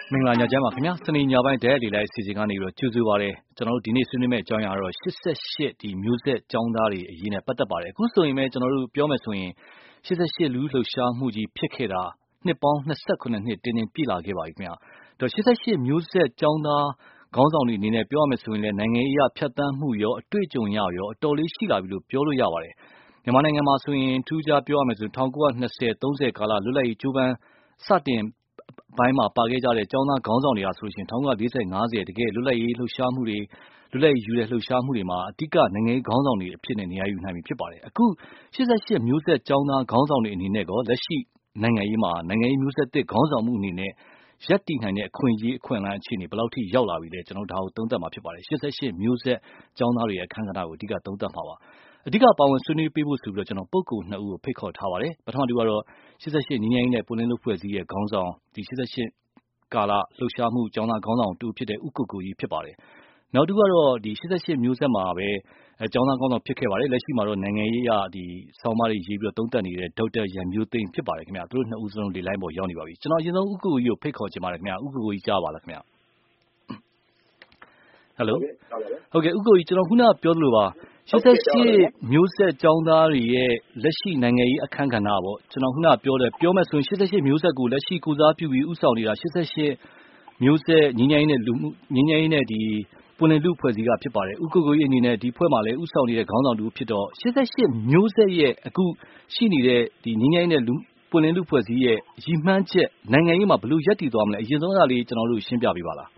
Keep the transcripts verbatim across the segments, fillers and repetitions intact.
မင်္ဂလာညချမ်းပါခင်ဗျာစနေညပိုင်းတဲ့လေလိုက်စီစဉ်ကနေပြီးတော့ကြိုဆိုပါရစေကျွန်တော်တို့ဒီနေ့ဆွေးနွေးမယ့်အကြောင်းအရာကတော့ရှစ်ဆက်ရှစ်ဒီမျိုးဆက်ចောင်းသားတွေအရေးနဲ့ပတ်သက်ပါတယ်အခုဆိုရင်ပဲကျွန်တော်တို့ပြောမယ်ဆိုရင်ရှစ်ဆက်ရှစ်လူလှုပ်ရှားမှုကြီးဖြစ်ခဲ့တာနှစ်ပေါင်းနှစ်ခုနှစ်တင်းတင်းပြည့်လာခဲ့ပါပြီခင်ဗျာတော့ရှစ်ဆက်ရှစ်မျိုးဆက်ចောင်းသားခေါင်းဆောင်တွေအနေနဲ့ပြောရမယ်ဆိုရင်လည်းနိုင်ငံရေးအရဖြတ်သန်းမှုရောအတွေ့အကြုံရရောအတော်လေးရှိလာပြီလို့ပြောလို့ရပါတယ်မြန်မာနိုင်ငံမှာဆိုရင်ထူးခြားပြောရမယ်ဆိုရင်၁၉၂၀ 30ကာလလွတ်လပ်ရေးကျိုးပန်းစတင်ဘိုင်းမှာပါခဲ့ကြတဲ့ចောင်းသားခေါင်းဆောင်တွေဟာဆိုရှင်၁၉၄၀ 50တကယ်လွတ်လပ်ရေးလှုပ်ရှားမှုတွေလွတ်လပ်ရေးယူတဲ့လှုပ်ရှားမှုတွေမှာအဓိကနိုင်ငံရေးခေါင်းဆောင်တွေအဖြစ်နဲ့နေရာယူနိုင်ပြီဖြစ်ပါတယ်အခုရှစ်ဆက်ရှစ်မျိုးဆက်ចောင်းသားခေါင်းဆောင်တွေအနေနဲ့ကောလက်ရှိနိုင်ငံရေးမှာနိုင်ငံရေးမျိုးဆက်သစ်ခေါင်းဆောင်မှုအနေနဲ့ရပ်တည်နိုင်တဲ့အခွင့်အရေးအခွင့်အလမ်းအခြေအနေဘယ်လောက်ထိရောက်လာပြီလဲကျွန်တော်ဒါကိုသုံးသပ်မှာဖြစ်ပါတယ်ရှစ်ဆက်ရှစ်မျိုးဆက်ចောင်းသားတွေရဲ့အခမ်းအနားကိုအဓိကသုံးသပ်မှာပါအဓိကပါဝင်ဆွေးနွေးပေးဖို့ဆိုပြီးတော့ကျွန်တော်ပုဂ္ဂိုလ်နှစ်ဦးကိုဖိတ်ခေါ်ထားပါတယ်ပထမတူကတော့ရှစ်ဆက်ရှစ်ငင်းငင်းနဲ့ပွင့်လင်းလို့ဖွဲ့စည်းရဲ့ခေါင်းဆောင်ဒီရှစ်ဆက်ရှစ်ကာလလှုပ်ရှားမှုကျောင်းသားခေါင်းဆောင်တူဖြစ်တဲ့ဥက္ကုကိုကြီးဖြစ်ပါတယ်နောက်တစ်ခုကတော့ဒီရှစ်ဆက်ရှစ်မျိုးဆက်မှာပဲအဲကျောင်းသားခေါင်းဆောင်ဖြစ်ခဲ့ပါတယ်လက်ရှိမှာတော့နိုင်ငံရေးအရဒီဆောင်းပါးတွေရေးပြီးတော့သုံးသပ်နေတဲ့ဒေါက်တာရန်မျိုးသိန်းဖြစ်ပါတယ်ခင်ဗျာသူတို့နှစ်ဦးစလုံးလေလိုင်းပေါ်ရောက်နေပါပြီကျွန်တော်အရင်ဆုံးဥက္ကုကိုကြီးကိုဖိတ်ခေါ်ချင်ပါတယ်ခင်ဗျာဥက္ကုကိုကြီးကြားပါလားခင်ဗျာဟယ်လိုဟုတ်ကဲ့ဥက္ကုကြီးကျွန်တော်ခုနကပြောသလိုပါရှစ်ဆက်ရှစ်မျိုးဆက်ចောင်းသားတွေရဲ့လက်ရှိနိုင်ငံရေးအခမ်းကဏ္ဍပေါ့ကျွန်တော်ခုနကပြောတယ်ပြောမယ်ဆိုရင်ရှစ်ဆက်ရှစ်မျိုးဆက်ကိုလက်ရှိကိုစားပြုပြီးဥဆောင်နေတာရှစ်ဆက်ရှစ်မျိုးဆက်ညီညာရေးနဲ့လူမှုညီညာရေးနဲ့ဒီပွင့်လင်းလူဖွဲ့စည်းကဖြစ်ပါတယ်ဥက္ကုကိုကြီးအနေနဲ့ဒီဖွဲ့မှာလည်းဥဆောင်နေတဲ့ခေါင်းဆောင်တူဖြစ်တော့ရှစ်ဆက်ရှစ်မျိုးဆက်ရဲ့အခုရှိနေတဲ့ဒီညီညာရေးနဲ့လူပွင့်လင်းလူဖွဲ့စည်းရဲ့ရည်မှန်းချက်နိုင်ငံရေးမှာဘယ်လိုရပ်တည်သွားမလဲအရင်ဆုံးအရာလေးကျွန်တော်တို့ရှင်းပြပေးပါလား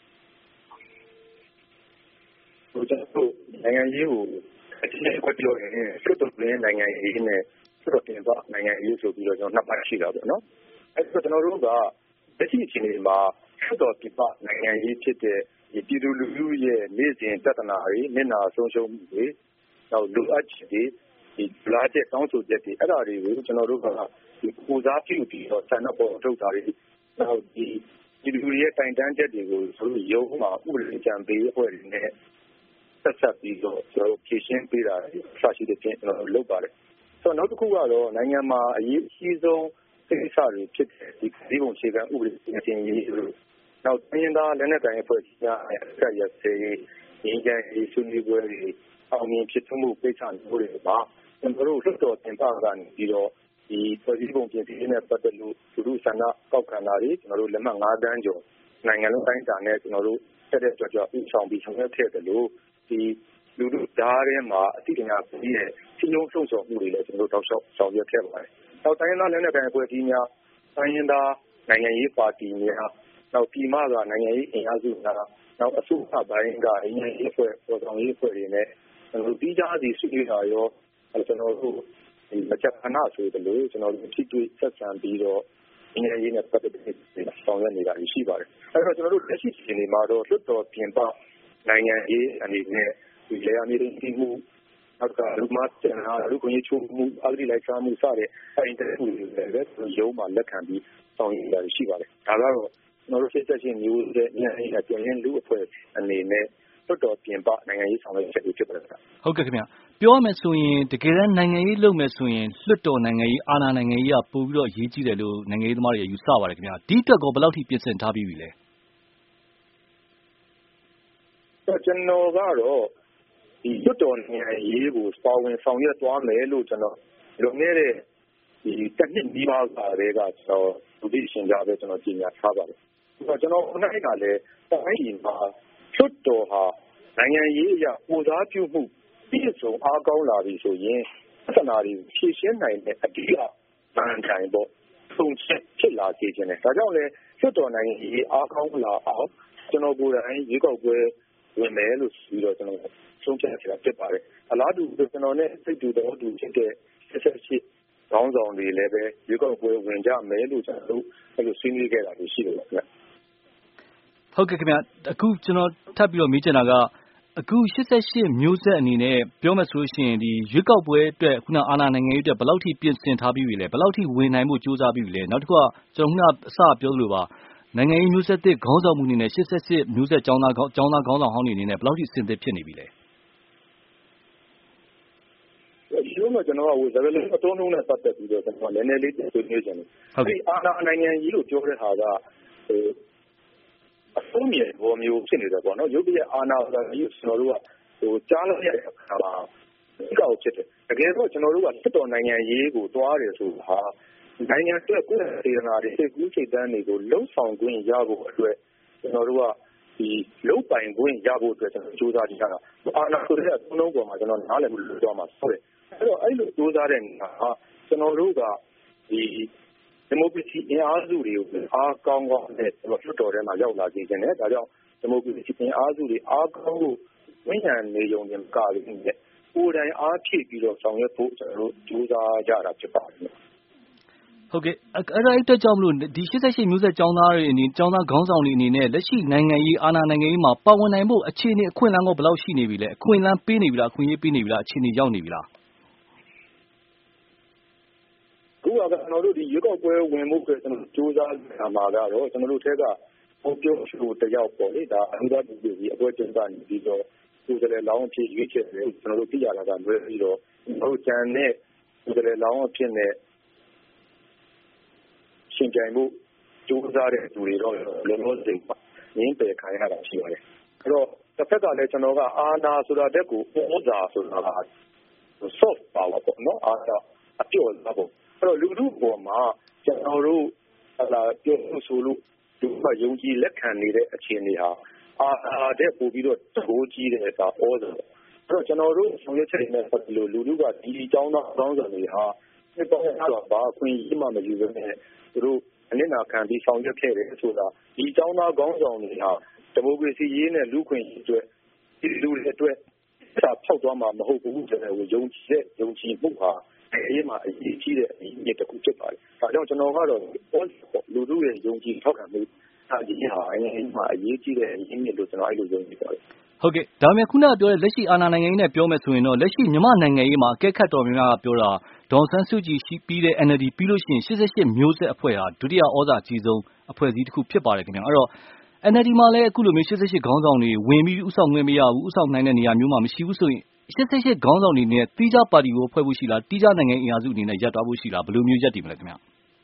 ဟိုကျွန်တော်နိုင်ငံရေးကိုအချင်းချင်းပြောပြောရင်စွတ်တော်လင်းနိုင်ငံရေးနဲ့စွတ်တော်တင်ပါနိုင်ငံရေးဆိုပြီးတော့ကျွန်တော်နှစ်ပိုင်းရှိတာပေါ့နော်အဲ့ဒါကျွန်တော်တို့ကလက်ရှိအချိန်ဒီမှာစွတ်တော်တင်ပါနိုင်ငံရေးဖြစ်တဲ့ဒီပြည်သူလူထုရဲ့နေ့စဉ်ပြဿနာတွေမျက်နှာဆုံးရှုံးမှုတွေနောက်လူအပ်ချက်တွေဒီလာတဲ့တောင်းဆိုချက်တွေအဲ့ဒါတွေကိုကျွန်တော်တို့ကဒီပူစားပြုပြီးတော့ဆန္ဒပေါ်ထုတ်တာတွေနောက်ဒီဒီလူတွေရဲ့တိုင်တန်းချက်တွေကိုဆိုလို့ရုံးမှာဥပဒေကြံပေးအဖွဲ့တွေနဲ့ဆက်ဆက်ပြီးတော့ကျွန်တော်ဖြည့်ရှင်းပေးတာဆရှိတဲ့ပြင်ကျွန်တော်လုပ်ပါတယ်ဆိုတော့နောက်တစ်ခုကတော့နိုင်ငံမှာအရေးကြီးဆုံးကိစ္စတွေဖြစ်တဲ့ဒီဒီပုံခြေခံဥပဒေအချင်းကြီးတို့နောက်တိုင်းသားလက်နက်ကိုင်အဖွဲ့အစည်းများအဆက်ရစေငင်းကြရေးဆွေးနွေးပွဲတွေအောင်မြင်ဖြစ်မှုကိစ္စမျိုးတွေမှာကျွန်တော်တို့လွှတ်တော်တင်ပကနေပြီးတော့ဒီဖွဲ့စည်းပုံပြင်ဆင်ရေးနဲ့ပတ်သက်လို့သူတို့ဆန္ဒကောက်ခံတာတွေကျွန်တော်တို့လက်မှတ်၅တန်းကျော်နိုင်ငံလုံးတိုင်းတာနဲ့ကျွန်တော်တို့ဆက်တဲ့ကြွကြွဥဆောင်ပြီးဆောင်ရွက်ခဲ့တယ်လို့ဒီလူတို့ဓာတ်ထဲမှာအသိဉာဏ်ကြီးရဲ့စီယုံဆုံးဆောင်မှုတွေလည်းကျွန်တော်တို့တောက်လျှောက်ဆောင်ရွက်ခဲ့ပါတယ်။နောက်တိုင်းသားလက်နက်ကိုင်အဖွဲ့အစည်းများတိုင်းရင်းသားနိုင်ငံရေးပါတီများနောက်ပြည်မကနိုင်ငံရေးအင်အားစုများနောက်အစိုးရပိုင်းကနိုင်ငံရေးအဖွဲ့ပေါ်ဆောင်ရေးအဖွဲ့တွေနဲ့ကျွန်တော်တို့ပြီးကြစီဆွေးနွေးတာရောကျွန်တော်တို့ဒီမချက်ခဏဆိုတယ်လို့ကျွန်တော်တို့ထိတွေ့ဆက်ဆံပြီးတော့နိုင်ငံရေးနဲ့ပတ်သက်တဲ့ဆောင်ရွက်နေတာရှိပါတယ်။အဲဒါကျွန်တော်တို့လက်ရှိအခြေအနေမှာတော့လွတ်တော်ပြင်ပနိုင်ငံရေးအနေနဲ့ဒီလေယာဉ်တွေတီးမှုနောက်ကလူမကျန်တာလူကိုကြီးချိုးမှုအဂတိလိုက်စားမှုစတဲ့အဲဒီတဲ့မှုတွေလည်းရုံးမှာလက်ခံပြီးဆောင်ရွက်ရရှိပါတယ်။ဒါကတော့ကျွန်တော်တို့စစ်တပ်ချင်းမျိုးတဲ့နိုင်ငံရေးအကျဉ်းလူအဖွဲ့အနေနဲ့လွတ်တော်ပြင်ပနိုင်ငံရေးဆောင်ရွက်ချက်တွေဖြစ်ပါတယ်။ဟုတ်ကဲ့ခင်ဗျ။ပြောရမယ်ဆိုရင်တကယ်တမ်းနိုင်ငံရေးလုပ်မယ်ဆိုရင်လွတ်တော်နိုင်ငံရေးအာဏာနိုင်ငံရေးကပို့ပြီးတော့အရေးကြီးတယ်လို့နိုင်ငံရေးသမားတွေယူဆပါတယ်ခင်ဗျ။ဒီအတွက်ကောဘယ်လောက်ထိပြင်ဆင်ထားပြီးပြီလဲ။ကျွန်တော်ကတော့ဒီလွတ်တော်နိုင်ငံရေးကိုပါဝင်ဆောင်ရွက်သွားမယ်လို့ကျွန်တော်လွန်ခဲ့တဲ့ဒီတစ်နှစ်နီးပါးကတည်းကကျွန်တော်လူသိရှင်ကြားပဲကျွန်တော်ကြီးညာထားပါတယ်။ဆိုတော့ကျွန်တော်ခုနကလည်းတိုင်းပြည်မှာလွတ်တော်ဟာနိုင်ငံရေးအရပူစားပြုမှုပြည့်စုံအားကောင်းလာပြီဆိုရင်ပြဿနာတွေဖြေရှင်းနိုင်တဲ့အဓိကဗန်တိုင်ပေါ့ပုံချက်ဖြစ်လာစေခြင်းနဲ့ဒါကြောင့်လည်းလွတ်တော်နိုင်ငံရေးအားကောင်းလာအောင်ကျွန်တော်ကိုယ်တိုင်ရွေးကောက်ပွဲဝင်မယ်လို့ပြီးတော့ကျွန်တော်ဆုံးဖြတ်ခဲ့တာဖြစ်ပါတယ်အလားတူကျွန်တော်နဲ့စိတ်တူတော်တူဖြစ်တဲ့ဆက်ဆက်ရှိခေါင်းဆောင်တွေလည်းပဲရွေးကောက်ပွဲဝင်ကြမယ်လို့ကျွန်တော်တို့အဲ့လိုဆွေးနွေးခဲ့တာရှိတယ်ဗျဟုတ်ကဲ့ခင်ဗျအခုကျွန်တော်ထပ်ပြီးတော့မေးချင်တာကအခုရှစ်ဆက်ရှစ်မျိုးဆက်အနေနဲ့ပြောမယ်ဆိုလို့ရှိရင်ဒီရွေးကောက်ပွဲအတွက်ခုနအာဏာနိုင်ငံရေးအတွက်ဘယ်လောက်ထိပြင်ဆင်ထားပြီးပြီလဲဘယ်လောက်ထိဝင်နိုင်မှုစူးစမ်းပြီးပြီလဲနောက်တစ်ခုကကျွန်တော်ခုနအစပြောလို့ပါနိုင်ငံရေးမျိုးဆက်သစ်ခေါင်းဆောင်မှုအနေနဲ့ရှစ်ဆက်ရှစ်မျိုးဆက်ကျောင်းသားကျောင်းသားခေါင်းဆောင်ဟောင်းတွေအနေနဲ့ဘယ်လောက်ထိစင်သစ်ဖြစ်နေပြီလဲဒီလိုမျိုးကျွန်တော်ကဟိုဇာတ်လုံးအတုံးလုံးနဲ့ပတ်သက်ပြီးတော့ကျွန်တော်လည်းနည်းနည်းလေးဆွေးနွေးချင်တယ်။ဟုတ်ကဲ့အာဏာနိုင်ငံကြီးလို့ပြောတဲ့ဟာကဟိုအဆုံးမြင်ပေါ်မျိုးဖြစ်နေတယ်ပေါ့နော်ရုပ်ပြအာဏာဆိုတာမျိုးကျွန်တော်တို့ကဟိုကြားလိုက်ရတဲ့အခါမှာဒီကောက်ဖြစ်တယ်တကယ်တော့ကျွန်တော်တို့ကစစ်တော်နိုင်ငံရေးကိုတွားတယ်ဆိုတာနိုင်ငံအတွက်ကိုယ်စေတနာတွေစိတ်ကူးစိတ်တမ်းတွေကိုလှုံ့ဆော်ခွင့်ရဖို့အတွက်ကျွန်တော်တို့ကဒီလုံပိုင်ခွင့်ရဖို့အတွက်ကျွန်တော်စူးစမ်းကြည့်တာအာဏာဆိုတဲ့အသုံးလုံးပေါ်မှာကျွန်တော်နားလည်မှုလို့ပြောမှာဆိုတယ်အဲ့တော့အဲ့လိုစူးစမ်းတဲ့နေရာဟာကျွန်တော်တို့ကဒီဒီမိုကရေစီအင်အားစုတွေကိုအားကောင်းကောင်းနဲ့ကျွန်တော်လွှတ်တော်ထဲမှာရောက်လာကြခြင်းနဲ့ဒါကြောင့်ဒီမိုကရေစီအင်အားစုတွေအားကောင်းဖို့ဝန်ခံနေုံနဲ့ကာပြီးနဲ့ကိုယ်တိုင်အားဖြည့်ပြီးတော့ဆောင်ရွက်ဖို့ကျွန်တော်တို့ကြိုးစားကြတာဖြစ်ပါတယ်ဟုတ်ကဲ့အဲ့ဒါအတွက်ကြောင့်မလို့ဒီeighty-eightမျိုးဆက်ကျောင်းသားတွေအနေကျောင်းသားခေါင်းဆောင်တွေအနေနဲ့လက်ရှိနိုင်ငံရေးအာဏာနိုင်ငံရေးမှာပါဝင်နိုင်ဖို့အခြေအနေအခွင့်အလမ်းကဘယ်လောက်ရှိနေပြီလဲအခွင့်အလမ်းပေးနေပြီလားအခွင့်အရေးပေးနေပြီလားအခြေအနေရောက်နေပြီလားခုကကျွန်တော်တို့ဒီရွေးကောက်ပွဲဝင်မှုအတွက်ကျွန်တော်စူးစမ်းနေတာမှာကတော့ကျွန်တော်တို့ထက်ကဟိုပြောရှိတယောက်ပေါ့လေဒါအမှုသားတူကြီးအပွဲကျင်းပနေပြီးတော့ကိုယ်စလဲလောင်းအဖြစ်ရွေးချယ်တယ်ကျွန်တော်တို့သိရတာကလွယ်ပြီးတော့ကျွန်တော်တို့ကျန်တဲ့ကိုယ်စလဲလောင်းအဖြစ်နဲ့ရှင်ပြိုင်မှုကြိုးစားတဲ့သူတွေတော့လုံးလုံးစိတ်ငင်းပယ်ခံရတာရှိပါတယ်အဲ့တော့တစ်ဖက်ကလည်းကျွန်တော်ကအာဏာဆိုတာတက်ကိုဩဇာဆိုတာက soft power ပေါ့နော်အာဏာအပြော့သားပေါ့အဲ့တော့လူလူပေါ်မှာကျွန်တော်တို့ဟလာပြောဆိုလို့ဒီမှာယုံကြည်လက်ခံနေတဲ့အခြေအနေဟာအာဏာတဲ့ပို့ပြီးတော့တိုးကြီးတဲ့အခါဩဇာအဲ့တော့ကျွန်တော်တို့ဆောင်ရွက်ချက်တွေနဲ့ပတ်သက်လို့လူလူကဒီအကြောင်းသားကောင်းဆောင်တွေဟာဒီပေါ်မှာတော့ဘာအခွင့်အရေးမှမယူဘဲနဲ့သူတို့အနစ်နာခံပြီးဆောင်ရွက်ခဲ့တယ်ဆိုတာဒီအကြောင်းသားကောင်းဆောင်တွေဟာဒီမိုကရေစီရေးနဲ့လူ့ခွင့်ရေးအတွက်ဒီလူတွေအတွက်စာဖောက်သွားမှာမဟုတ်ဘူးဆိုတဲ့ယုံကြည်တဲ့ယုံကြည်မှုဟာအေးမှာအရေးကြီးတဲ့အရေးတစ်ခုဖြစ်ပါတယ်။ဒါကြောင့်ကျွန်တော်ကတော့လူလူရဲ့ယုံကြည်ထောက်ခံမှုအရေးဟာအရင်မှာအရေးကြီးတဲ့အရေးမျိုးလို့ကျွန်တော်အဲ့လိုယုံကြည်ပါတယ်။ဟုတ်ကဲ့ဒါပေမဲ့ခုနကပြောတဲ့လက်ရှိအာဏာနိုင်ငံရေးနဲ့ပြောမယ်ဆိုရင်တော့လက်ရှိမြန်မာနိုင်ငံရေးမှာအကဲခတ်တော်များများကပြောတာဒေါ်ဆန်းစုကြည်ရှိပြီးတဲ့ N L D ပြီးလို့ရှိရင်eighty-eightမျိုးဆက်အဖွဲ့ဟာဒုတိယဩဇာအကြီးဆုံးအဖွဲ့အစည်းတစ်ခုဖြစ်ပါတယ်ခင်ဗျာအဲ့တော့ N L D မှာလည်းအခုလိုမျိုးeighty-eightခေါင်းဆောင်တွေဝင်ပြီးဥဆောင်ခွင့်မရဘူးဥဆောင်နိုင်တဲ့နေရာမျိုးမှာမရှိဘူးဆိုရင်eighty-eightခေါင်းဆောင်တွေနဲ့တီးခြားပါတီကိုဖွဲ့ဖို့ရှိလားတီးခြားနိုင်ငံအင်အားစုအနေနဲ့ရပ်သွားဖို့ရှိလားဘယ်လိုမျိုးရပ်တည်မလဲခင်ဗျာ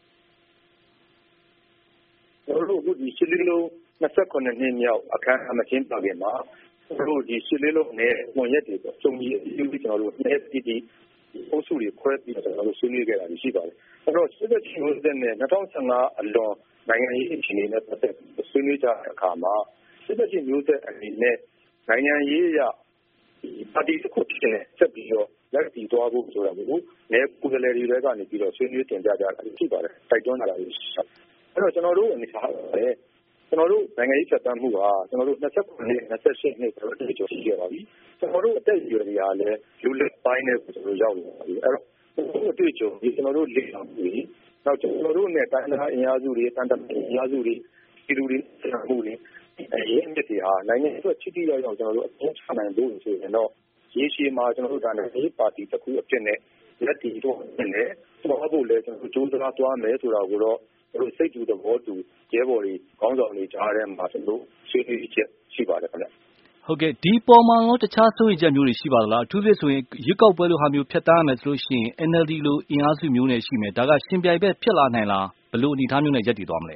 ကျွန်တော်တို့အခုဒီရှစ်လေးလုံးtwenty-nineနှစ်မြောက်အခမ်းအနားမကျင်းပခင်မှာကျွန်တော်တို့ဒီရှစ်လေးလုံးနဲ့ဝင်ရက်တွေပေါ့စုံကြီးအယူကျွန်တော်တို့နဲ့တီတီအုပ်စုတွေခွဲပြီးတော့ကျွန်တော်တို့ဆွေးနွေးခဲ့တာရှိပါတယ်အဲ့တော့eighty-eightမျိုးဆက်နဲ့twenty fifteenအလွန်နိုင်ငံရေးအခြေအနေနဲ့ပတ်သက်ဆွေးနွေးကြတဲ့အခါမှာeighty-eightမျိုးဆက်အနေနဲ့နိုင်ငံရေးအရပါတီတစ်ခုဖြစ်နေဆက်ပြီးတော့လက်တည်သွားဖို့ဆိုတာကိုလည်းကိုယ်စားလှယ်တွေတွေကနေပြီးတော့ဆွေးနွေးတင်ပြကြတာရှိပါတယ်တိုက်တွန်းလာတာရှိအဲ့တော့ကျွန်တော်တို့အနေနဲ့လည်းကျွန်တော်တို့နိုင်ငံရေးဆက်တမ်းမှုကကျွန်တော်တို့twenty-nineနှစ်twenty-eightနှစ်ဆိုတော့အတူတူရှိခဲ့ပါပြီကျွန်တော်တို့အသက်အရွယ်တွေကလည်းလူလက်ပိုင်းနဲ့ကျွန်တော်တို့ရောက်လာပါပြီအဲ့တော့ကျွန်တော်တို့အတွေ့အကြုံဒီကျွန်တော်တို့လေ့လာမှုတွေနောက်ကျွန်တော်တို့နဲ့တိုင်းဒေသအင်အားစုတွေတန်တမအင်အားစုတွေဒီလူတွေဆက်မှုတွေအဲအမြင့်တွေဟာနိုင်ငံအတွက်ချစ်တိရောက်ရောက်ကျွန်တော်တို့အသုံးချနိုင်ဖို့ဆိုရင်တော့ရေရှည်မှာကျွန်တော်တို့ဒါနဲ့ဒီပါတီတစ်ခုအဖြစ်နဲ့လက်တည်တော့နေကျွန်တော်တို့လည်းကျွန်တော်တို့ကြိုးစားသွားမယ်ဆိုတာကိုတော့တို့စိတ်တူသဘောတူရဲဘော်တွေခေါင်းဆောင်တွေကြားထဲမှာကျွန်တော်ဆွေးနွေးချက်ရှိပါတယ်ခင်ဗျဟုတ်ကဲ့ဒီပေါ်မှာရောတခြားစိုးရိမ်ချက်မျိုးတွေရှိပါသလားအထူးသဖြင့်ဆိုရင်ရွက်ကောက်ပွဲလိုဟာမျိုးဖျက်သားရမယ်ဆိုလို့ရှိရင် N L D လိုအင်အားစုမျိုးနဲ့ရှိမယ်ဒါကရှင်ပြိုင်ဘက်ဖြစ်လာနိုင်လားဘယ်လိုအနေအထားမျိုးနဲ့ရပ်တည်သွားမလဲ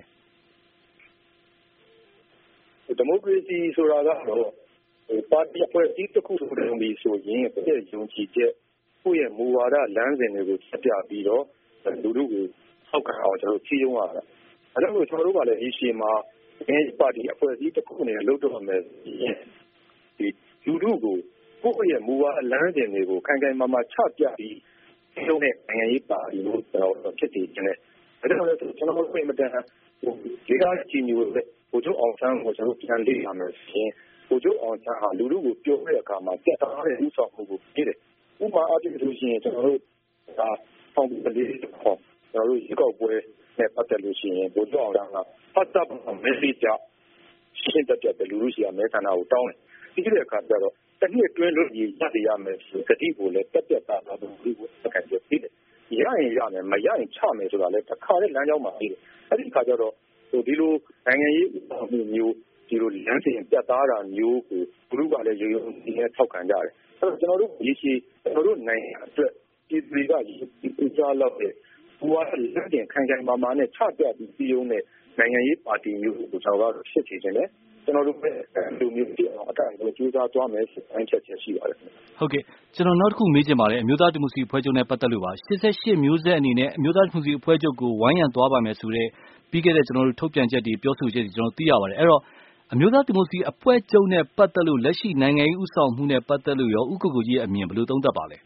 ဒီမိုကရေစီဆိုတာကတော့ပါတီအဖွဲ့အစည်းတစ်ခုဆိုတဲ့မျိုးဆိုရင်ပြည့်ယုံကြည်ချက်ကိုယ့်ရဲ့မူဝါဒလမ်းစဉ်တွေကိုဆက်ပြပြီးတော့လူလူကိုထောက်ခံအောင်ကျွန်တော်ဖြည့်ရုံးရတာအဲဒါကိုကျွန်တော်တို့ကလည်းဒီရှေ့မှာဒီပါတီအဖွဲ့အစည်းတစ်ခုနဲ့လုပ်တော့မယ်ဒီလူလူကိုကိုယ့်ရဲ့မူဝါဒလမ်းစဉ်တွေကိုခိုင်ခိုင်မာမာချပြပြီးပြုံးတဲ့နိုင်ငံရေးပါတီလို့ကျွန်တော်ဖြစ်တည်ခြင်းနဲ့အဲဒါလည်းကျွန်တော်တို့ပြင်မတန်ဟိုဒီကကြီးမျိုးပဲဟိုကျအောင်ဆန်းကိုကျွန်တော်ပြန်လေ့လာမယ်ဆိုရင်ဟိုကျအောင်ဆန်းဟာလူလူကိုပြောတဲ့အခါမှာတက်တာတဲ့ဥဆောင်မှုကိုပြည့်တယ်ဥပမာအဖြစ်ဆိုရင်ကျွန်တော်တို့ဒါပေါင်းပြီးလေးတော့ကျွန်တော်တို့ရေကောက်ပွဲနဲ့ပတ်သက်လို့ရှိရင်ဘိုးကျော်အောင်ကဖတ်တာမက်ဆေ့ချ်ရှင်းတတ်တဲ့လူလူရှိရမဲဆန္ဒကိုတောင်းတယ်ဒီတဲ့အခါကျတော့တနည်းတွင်းလို့ရည်ရရမယ်ဆိုကတိကိုလည်းတက်တက်တာတာလူလူကိုစကန်ပြည့်တယ်ရရင်ရမယ်မရရင်ချမယ်ဆိုတာလည်းတစ်ခါနဲ့လမ်းကြောင်းမှာပြီးတယ်အဲ့ဒီခါကျတော့ဟိုဒီလိုနိုင်ငံရေးဥပဒေမျိုးဒီလိုလမ်းစဉ်ပြတ်သားတာမျိုးကိုဘုရုကလည်းရုံရုံဒီနဲ့ထောက်ခံကြတယ်အဲ့တော့ကျွန်တော်တို့ဒီရှိကျွန်တော်တို့နိုင်ငံအတွက်ဒီတွေကဒီဥစားလောက်တဲ့ဘူဝါဒလက်တင်ခိုင်ခိုင်မာမာနဲ့ချပြပြီးပြည်ုံနဲ့နိုင်ငံရေးပါတီမျိုးကိုကျွန်တော်တို့ဖြစ်ချင်တယ်ကျွန်တော်တို့ပဲလူမျိုးတွေအတိုင်းကိုကြိုးစားသွားမယ်ဆိုတဲ့အချက်ချက်ရှိပါတယ်ဟုတ်ကဲ့ကျွန်တော်နောက်တစ်ခုမေးချင်ပါတယ်အမျိုးသားဒီမိုကရေစီအဖွဲ့ချုပ်နဲ့ပတ်သက်လို့ပါရှစ်ဆယ့်ရှစ်မျိုးဆက်အနေနဲ့အမျိုးသားဒီမိုကရေစီအဖွဲ့ချုပ်ကိုဝိုင်းရံသွားပါမယ်ဆိုတဲ့ပြီးခဲ့တဲ့ကျွန်တော်တို့ထုတ်ပြန်ချက်တွေပြောဆိုချက်တွေကျွန်တော်သိရပါတယ်အဲ့တော့အမျိုးသားဒီမိုကရေစီအဖွဲ့ချုပ်နဲ့ပတ်သက်လို့လက်ရှိနိုင်ငံရေးဥဆောင်မှုနဲ့ပတ်သက်လို့ရောဥက္ကိုကိုကြီးရဲ့အမြင်ဘယ်လိုသုံးသပ်ပါလဲ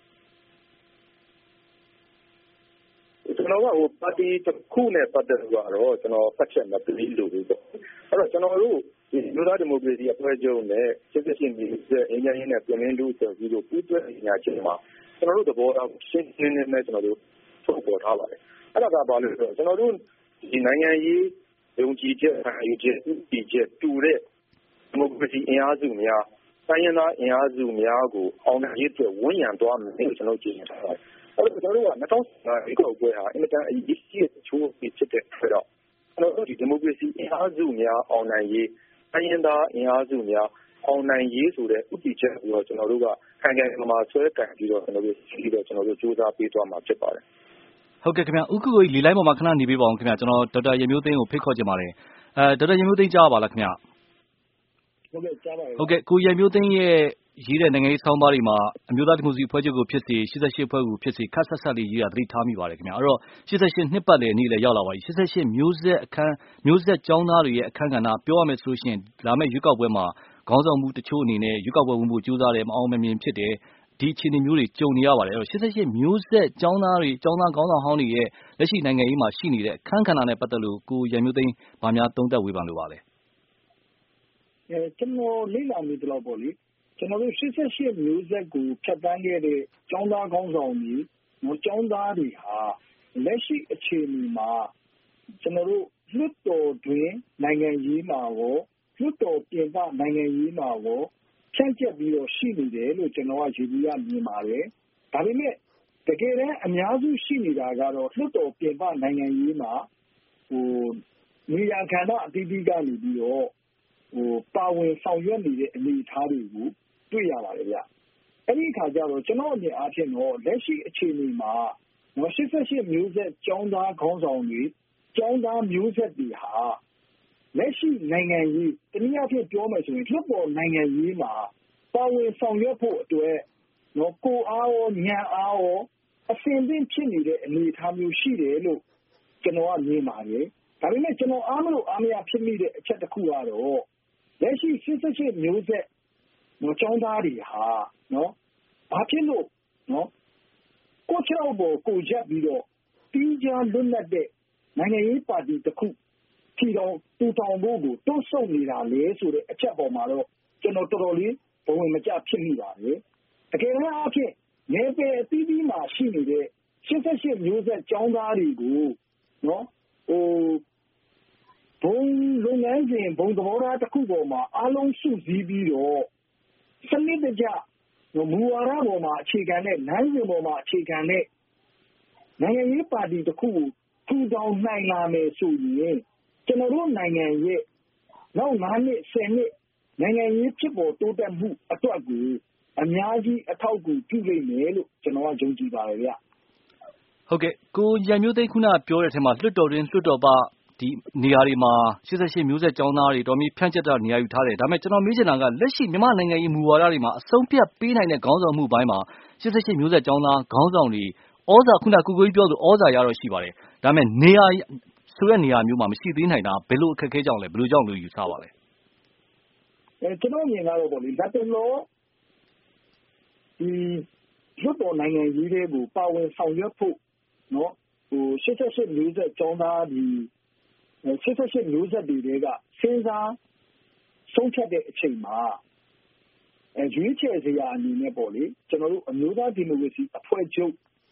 ကျွန်တော်ကဟိုပါတီတစ်ခုနဲ့ပတ်သက်လို့ကတော့ကျွန်တော်ဖတ်ချက်မပြီးလို့ပဲပေါ့အဲ့တော့ကျွန်တော်တို့ဒီမျိုးသားဒီမိုကရေစီအဖွဲ့ချုပ်နဲ့စစ်စစ်ရှင်ပြည်အင်ဂျင်နီယာနဲ့ပြည်မလူဆိုပြီးတော့ပူးတွဲညာချင်းမှာကျွန်တော်တို့သဘောထားရှင်းရှင်းလင်းလင်းကျွန်တော်တို့ထုတ်ပေါ်ထားပါတယ်အဲ့ဒါကဘာလို့လဲဆိုတော့ကျွန်တော်တို့ဒီနိုင်ငံရေးယုံကြည်ချက်ခံယူချက်ဥပဒေချက်တူတဲ့ဒီမိုကရေစီအင်အားစုများတိုင်းရင်းသားအင်အားစုများကိုအောင်နိုင်ရေးအတွက်ဝန်ရံသွားမယ်လို့ကျွန်တော်ကြည့်နေတာပါအဲ့တော့ကျွန်တော်တို့က၂၀၁၅ရေကောက်ပွဲဟာအင်မတန်အရေးကြီးတဲ့ချိုးဖြစ်တဲ့ဆိုတော့ကျွန်တော်တို့ဒီဒီမိုကရေစီအင်အားစုများအောင်နိုင်ရေးတိုင်းရင်းသားအင်အားစုများအောင်နိုင်ရေးဆိုတဲ့ဥပဒေချက်ကိုတော့ကျွန်တော်တို့ကခိုင်ခိုင်မာမာဆွဲကင်ပြီးတော့ကျွန်တော်တို့ပြီးတော့ကျွန်တော်တို့စူးစမ်းပေးသွားမှာဖြစ်ပါတယ်ဟုတ်ကဲ့ခင်ဗျဥက္ကိုကိုကြီးလေလိုင်းပေါ်မှာခဏနေပေးပါအောင်ခင်ဗျကျွန်တော်ဒေါက်တာရမျိုးသိန်းကိုဖိတ်ခေါ်ချင်ပါတယ်အဲဒေါက်တာရမျိုးသိန်းကြားပါလားခင်ဗျဟုတ်ကဲ့ကြားပါတယ်ဟုတ်ကဲ့ကိုရမျိုးသိန်းရဲ့ရေးတဲ့နိုင်ငံရေးဆောင်းပါးတွေမှာအမျိုးသားဒီမိုကရေစီအဖွဲ့ချုပ်ကိုဖြစ်စေရှစ်ဆယ့်ရှစ်အဖွဲ့ကိုဖြစ်စေခက်ဆက်ဆက်လေးရေးတာသတိထားမိပါတယ်ခင်ဗျအဲ့တော့ရှစ်ဆယ့်ရှစ်နှစ်ပတ်လည်နေ့လည်းရောက်လာပါပြီရှစ်ဆယ့်ရှစ်မျိုးဆက်အခန်းမျိုးဆက်ကျောင်းသားတွေရဲ့အခန်းကဏ္ဍပြောရမယ်ဆိုရှင်လာမယ့်ရွေးကောက်ပွဲမှာခေါင်းဆောင်မှုတချို့အနေနဲ့ရွေးကောက်ပွဲဝင်ဖို့ကြိုးစားတယ်မအောင်မမြင်ဖြစ်တယ်ဒီအခြေအနေမျိုးတွေကြုံနေရပါတယ်အဲ့တော့ရှစ်ဆယ့်ရှစ်မျိုးဆက်ကျောင်းသားတွေကျောင်းသားခေါင်းဆောင်ဟောင်းတွေရဲ့လက်ရှိနိုင်ငံရေးမှာရှိနေတဲ့အခန်းကဏ္ဍနဲ့ပတ်သက်လို့ကိုရမျိုးသိန်းဗာများသုံးသပ်ဝေဖန်လိုပါလဲအဲကျွန်တော်လေ့လာမိသလောက်ပေါ့လေကျွန်တော်တို့ရှစ်ဆယ့်ရှစ်မျိုးဆက်ကိုဖြတ်တန်းခဲ့တဲ့ကျောင်းသားခေါင်းဆောင်တွေနော်ကျောင်းသားတွေဟာလက်ရှိအခြေအနေမှာကျွန်တော်တို့လွတ်တော်တွင်နိုင်ငံရေးမှာရောလွတ်တော်ပြင်ပနိုင်ငံရေးမှာရောဖြန့်ကျက်ပြီးတော့ရှိနေတယ်လို့ကျွန်တော်ကယူပြီးရမြင်ပါတယ်ဒါပေမဲ့တကယ်တမ်းအများစုရှိနေတာကတော့လွတ်တော်ပြင်ပနိုင်ငံရေးမှာဟိုနေရာခန္ဓာအသီးသီးကနေပြီးတော့ဟိုပါဝင်ဆောင်ရွက်နေတဲ့အနေအထားတွေကိုတွေ့ရပါတယ်ဗျအဲ့ဒီအခါကျတော့ကျွန်တော်အမြင်အားဖြင့်တော့လက်ရှိအခြေအနေမှာနော်ရှစ်ဆယ့်ရှစ်မျိုးဆက်ကျောင်းသားခေါင်းဆောင်တွေကျောင်းသားမျိုးဆက်တွေဟာလက်ရှိနိုင်ငံရေးတနည်းအားဖြင့်ပြောမယ်ဆိုရင်လွတ်တော်နိုင်ငံရေးမှာပါဝင်ဆောင်ရွက်ဖို့အတွက်နော်ကိုအားရောညံအားရောအစဉ်သင့်ဖြစ်နေတဲ့အနေအထားမျိုးရှိတယ်လို့ကျွန်တော်ကမြင်ပါတယ်ဒါပေမဲ့ကျွန်တော်အားမလို့အားမရဖြစ်မိတဲ့အချက်တစ်ခုကတော့လက်ရှိရှစ်ဆယ့်ရှစ်မျိုးဆက်နော်ကျောင်းသားတွေဟာနော်ဘာဖြစ်လို့နော်ကိုချောက်ပေါ်ကိုရက်ပြီးတော့ပြီးကြလွတ်လပ်တဲ့နိုင်ငံရေးပါတီတစ်ခုထီတော်တူတောင်ဖို့ကိုတွန်းဆုတ်နေတာလေဆိုတဲ့အချက်ပေါ်မှာတော့ကျွန်တော်တော်တော်လေးဘဝင်မကျဖြစ်မိပါတယ်တကယ်လို့အဖြစ်နေပယ်အသီးသီးမှာရှိနေတဲ့ရှစ်ဆယ့်ရှစ်မျိုးဆက်ကျောင်းသားတွေကိုနော်ဟိုဘုံလုပ်ငန်းစဉ်ဘုံသဘောထားတစ်ခုပေါ်မှာအားလုံးစုစည်းပြီးတော့စနစ်တကျမူဝါဒပေါ်မှာအခြေခံတဲ့လမ်းစဉ်ပေါ်မှာအခြေခံတဲ့နိုင်ငံရေးပါတီတစ်ခုကိုထူထောင်နိုင်လာမယ်ဆိုရင်ကျွန်တော်တို့နိုင်ငံရဲ့နောက်၅နှစ်ဆယ်နှစ်နိုင်ငံရေးဖြစ်ပေါ်တိုးတက်မှုအတွက်ကိုအများကြီးအထောက်အကူပြုလိမ့်မယ်လို့ကျွန်တော်ကယုံကြည်ပါတယ်ဗျဟုတ်ကဲ့ကိုရန်မျိုးသိန်းခုနပြောတဲ့အထက်မှာလွတ်တော်တွင်လွတ်တော်ပဒီနေရာတွေမှာရှစ်ဆယ့်ရှစ်မျိုးဆက်ကျောင်းသားတွေတော်မီဖြန့်ကျက်တာနေရာယူထားတယ်ဒါပေမဲ့ကျွန်တော်မေးချင်တာကလက်ရှိမြန်မာနိုင်ငံရေးမူဝါဒတွေမှာအဆုံးဖြတ်ပေးနိုင်တဲ့ခေါင်းဆောင်မှုပိုင်းမှာရှစ်ဆယ့်ရှစ်မျိုးဆက်ကျောင်းသားခေါင်းဆောင်တွေဩဇာခုနကိုကိုကြီးပြောဆိုဩဇာရတော့ရှိပါတယ်ဒါပေမဲ့နေရာဆိုတဲ့နေရာမျိုးမှာမရှိသေးနိုင်တာဘယ်လိုအခက်အခဲကြောင့်လဲဘယ်လိုကြောင့်လို့ယူဆပါလဲအဲကျွန်တော်မြင်တော့ပေါ့လေလက်တလောဒီလွတ်တော်နိုင်ငံရေးတွေကိုပါဝင်ဆောင်ရွက်ဖို့နော်ဟိုရှစ်ဆယ့်ရှစ်မျိုးဆက်ကျောင်းသားဒီရှစ်ဆယ့်ရှစ်မျိုးဆက်တွေကစဉ်းစားဆုံးဖြတ်တဲ့အချိန်မှာအဲရွေးချယ်စရာအနေနဲ့ပေါ့လေကျွန်တော်တို့အမျိုးသားဒီမိုကရေစီအဖွဲ့ချုပ်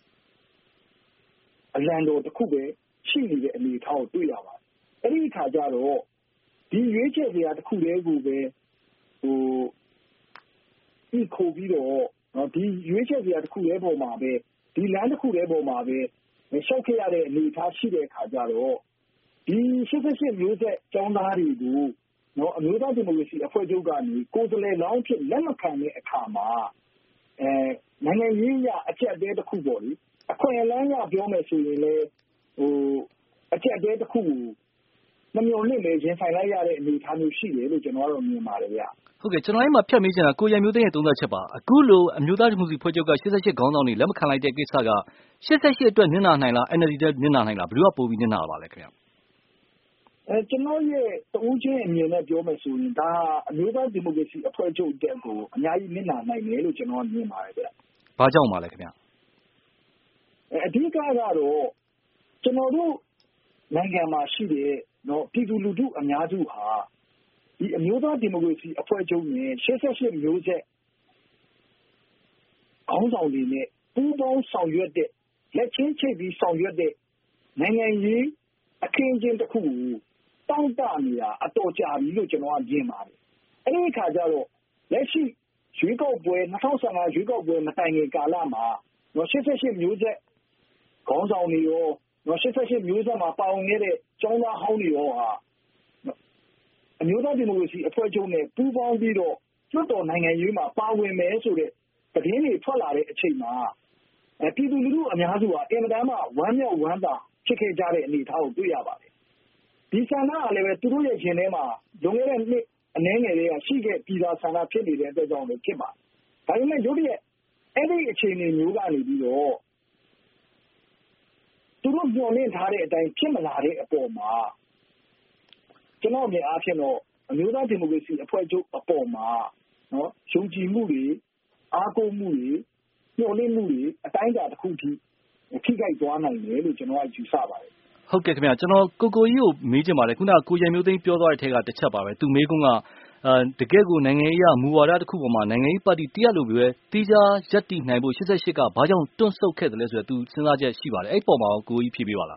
အလံတော်တစ်ခုပဲရှိနေတဲ့အနေအထားကိုတွေ့ရပါတယ်အဲ့ဒီအခါကျတော့ဒီရွေးချယ်စရာတစ်ခုတည်းကိုပဲဟိုဒီခိုးပြီးတော့နော်ဒီရွေးချယ်စရာတစ်ခုတည်းပေါ်မှာပဲဒီလမ်းတစ်ခုတည်းပေါ်မှာပဲရှောက်ခဲ့ရတဲ့အနေအထားရှိတဲ့အခါကျတော့ဒီရှစ်ဆယ့်ရှစ်မျိုးဆက်ကျောင်းသားတွေကိုနော်အမျိုးသားဒီမိုကရေစီအဖွဲ့ချုပ်ကနေကိုယ်စားလှယ်လောင်းဖြစ်လက်မခံတဲ့အခါမှာအဲနိုင်ငံရေးရအချက်အသေးတစ်ခုပေါ့လေအခွင့်အလမ်းရပြောမယ်ဆိုရင်လည်းဟိုအချက်အသေးတစ်ခုကိုမမျှော်လင့်လေရင်ဆိုင်လိုက်ရတဲ့အနေအထားမျိုးရှိတယ်လို့ကျွန်တော်ကတော့မြင်ပါတယ်ဗျဟုတ်ကဲ့ကျွန်တော်အဲ့မှာဖြတ်မေးချင်တာကိုရံမျိုးသိန်းရဲ့သုံးသက်ချက်ပါအခုလိုအမျိုးသားဒီမိုကရေစီဖွဲ့ချုပ်က၈၈ခေါင်းဆောင်တွေလက်မခံလိုက်တဲ့ကိစ္စက၈၈အတွက်နစ်နာနိုင်လား N L D တက်နစ်နာနိုင်လားဘယ်သူကပိုပြီးနစ်နာပါလဲခင်ဗျအဲကျွန်တော်ရဲ့တဦးချင်းအမြင်နဲ့ပြောမယ်ဆိုရင်ဒါအမျိုးသားဒီမိုကရေစီအဖွဲ့ချုပ်တက်ကိုအများကြီးနစ်နာနိုင်တယ်လို့ကျွန်တော်မြင်ပါတယ်ဗျဘာကြောင့်ပါလဲခင်ဗျအဲအဓိကကတော့ကျွန်တော်တို့နိုင်ငံမှာရှိတဲ့နော်ပြည်သူလူထုအများစုဟာဒီအမျိုးသားဒီမိုကရေစီအဖွဲ့ချုပ်နဲ့၈၈မျိုးဆက်ခေါင်းဆောင်တွေနဲ့ပူးပေါင်းဆောင်ရွက်တဲ့လက်ချင်းချိတ်ပြီးဆောင်ရွက်တဲ့နိုင်ငံရေးအခင်းအကျင်းတစ်ခုကိုတောင်းတနေတာအတော်ကြာပြီလို့ကျွန်တော်ကမြင်ပါတယ်။အဲဒီအခါကျတော့လက်ရှိရွေးကောက်ပွဲ၂၀၁၅ရွေးကောက်ပွဲမတိုင်ခင်ကာလမှာနော်၈၈မျိုးဆက်ခေါင်းဆောင်တွေရောနော်၈၈မျိုးဆက်မှာပါဝင်နေတဲ့ကျောင်းသားဟောင်းတွေရောဟာအမျိုးသားဒီမိုကရေစီအဖွဲ့ချုပ်နဲ့ပူးပေါင်းပြီးတော့ကျွတ်တော်နိုင်ငံရေးမှာပါဝင်မယ်ဆိုတဲ့သတင်းတွေထွက်လာတဲ့အချိန်မှာအဲပြည်သူလူထုအများစုကအင်မတန်မှဝမ်းမြောက်ဝမ်းသာဖြစ်ခဲ့ကြတဲ့အနေအထားကိုတွေ့ရပါတယ်။ဒီဆန္ဒကလည်းပဲသူတို့ရဲ့ရှင်ထဲမှာလွန်ခဲ့တဲ့နှစ်အနည်းငယ်လေးကရှိခဲ့ပြည်သာဆန္ဒဖြစ်နေတဲ့အတွက်ကြောင့်လည်းဖြစ်ပါတယ်။ဒါပေမဲ့ရုတ်တရက်အဲ့ဒီအခြေအနေမျိုးကနေပြီးတော့သူတို့ညှော်လင့်ထားတဲ့အတိုင်းဖြစ်မလာတဲ့အပေါ်မှာကျွန်တော်မြင်အားဖြင့်တော့အမျိုးသားဒီမိုကရေစီအဖွဲ့ချုပ်အပေါ်မှာနော်ယုံကြည်မှုတွေအားကိုးမှုတွေညှော်လင့်မှုတွေအတိုင်းအတာတစ်ခုထိထိခိုက်သွားနိုင်တယ်လို့ကျွန်တော်ကယူဆပါတယ်ဟုတ်ကဲ့ခင်ဗျာကျွန်တော်ကိုကိုကြီးကိုမေးချင်ပါတယ်ခုနကကိုရံမျိုးသိန်းပြောသွားတဲ့ထဲကတစ်ချက်ပါပဲသူမေးခွန်းကအဲတကယ်ကိုနိုင်ငံရေးအမူဝါဒတစ်ခုပေါ်မှာနိုင်ငံရေးပါတီတရက်လိုပဲတီးခြားရပ်တည်နိုင်ဖို့၈၈ကဘာကြောင့်တွန့်ဆုတ်ခဲ့တယ်လဲဆိုတော့သူစဉ်းစားချက်ရှိပါတယ်အဲ့ပေါ်မှာကိုကြီးဖြေပေးပါလား